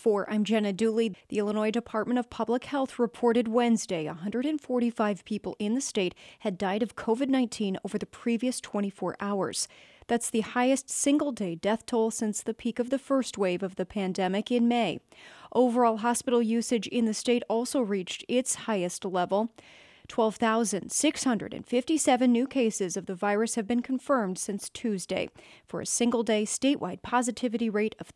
4, I'm Jenna Dooley. The Illinois Department of Public Health reported Wednesday 145 people in the state had died of COVID-19 over the previous 24 hours. That's the highest single-day death toll since the peak of the first wave of the pandemic in May. Overall hospital usage in the state also reached its highest level. 12,657 new cases of the virus have been confirmed since Tuesday, for a single-day statewide positivity rate of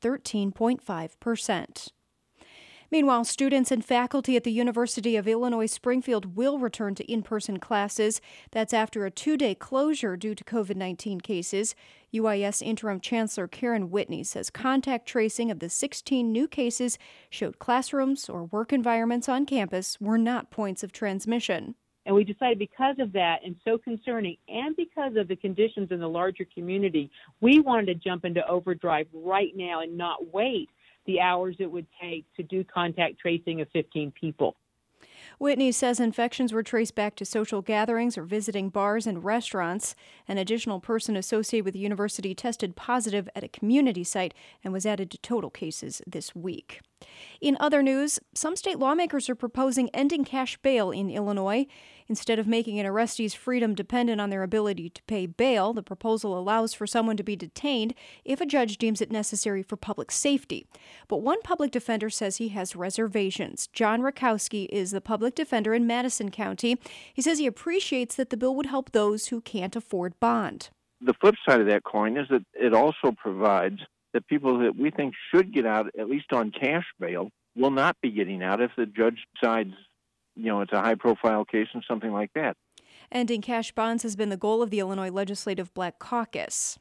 13.5%. Meanwhile, students and faculty at the University of Illinois Springfield will return to in-person classes. That's after a 2-day closure due to COVID-19 cases. UIS Interim Chancellor Karen Whitney says contact tracing of the 16 new cases showed classrooms or work environments on campus were not points of transmission. And we decided because of that and so concerning and because of the conditions in the larger community, we wanted to jump into overdrive right now and not wait the hours it would take to do contact tracing of 15 people. Whitney says infections were traced back to social gatherings or visiting bars and restaurants. An additional person associated with the university tested positive at a community site and was added to total cases this week. In other news, some state lawmakers are proposing ending cash bail in Illinois. Instead of making an arrestee's freedom dependent on their ability to pay bail, the proposal allows for someone to be detained if a judge deems it necessary for public safety. But one public defender says he has reservations. John Rakowski is the public defender in Madison County. He says he appreciates that the bill would help those who can't afford bond. The flip side of that coin is that it also provides that people that we think should get out, at least on cash bail, will not be getting out if the judge decides, it's a high-profile case and something like that. Ending cash bonds has been the goal of the Illinois Legislative Black Caucus.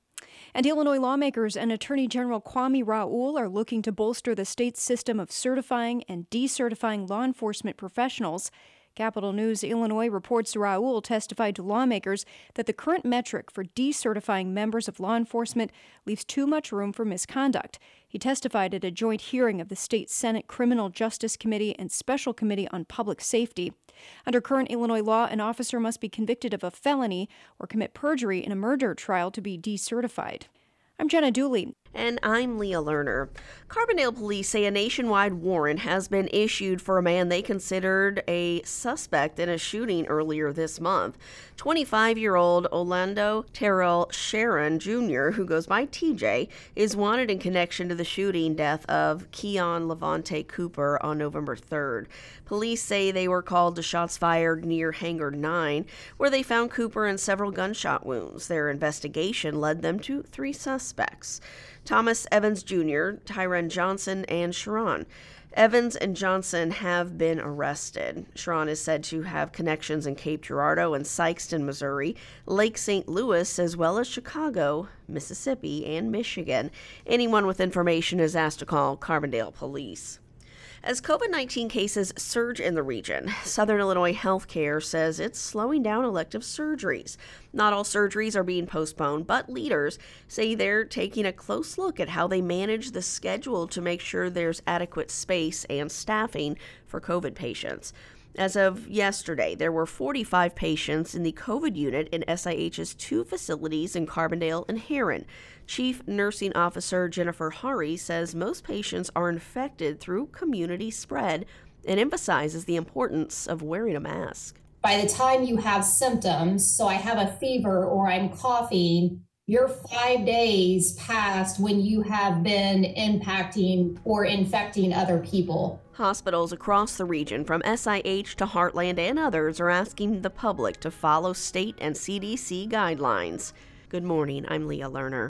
And Illinois lawmakers and Attorney General Kwame Raoul are looking to bolster the state's system of certifying and decertifying law enforcement professionals. Capital News Illinois reports Raoul testified to lawmakers that the current metric for decertifying members of law enforcement leaves too much room for misconduct. He testified at a joint hearing of the State Senate Criminal Justice Committee and Special Committee on Public Safety. Under current Illinois law, an officer must be convicted of a felony or commit perjury in a murder trial to be decertified. I'm Jenna Dooley. And I'm Leah Lerner. Carbondale police say a nationwide warrant has been issued for a man they considered a suspect in a shooting earlier this month. 25-year-old Orlando Terrell Sharon Jr., who goes by TJ, is wanted in connection to the shooting death of Keon Levante Cooper on November 3rd. Police say they were called to shots fired near Hangar 9, where they found Cooper in several gunshot wounds. Their investigation led them to 3 suspects: Thomas Evans Jr., Tyron Johnson, and Sharon. Evans and Johnson have been arrested. Sharon is said to have connections in Cape Girardeau and Sikeston, Missouri, Lake St. Louis, as well as Chicago, Mississippi, and Michigan. Anyone with information is asked to call Carbondale Police. As COVID-19 cases surge in the region, Southern Illinois Healthcare says it's slowing down elective surgeries. Not all surgeries are being postponed, but leaders say they're taking a close look at how they manage the schedule to make sure there's adequate space and staffing for COVID patients. As of yesterday, there were 45 patients in the COVID unit in SIH's 2 facilities in Carbondale and Herrin. Chief Nursing Officer Jennifer Hari says most patients are infected through community spread and emphasizes the importance of wearing a mask. By the time you have symptoms, so I have a fever or I'm coughing, you're 5 days past when you have been impacting or infecting other people. Hospitals across the region, from SIH to Heartland and others, are asking the public to follow state and CDC guidelines. Good morning, I'm Leah Lerner.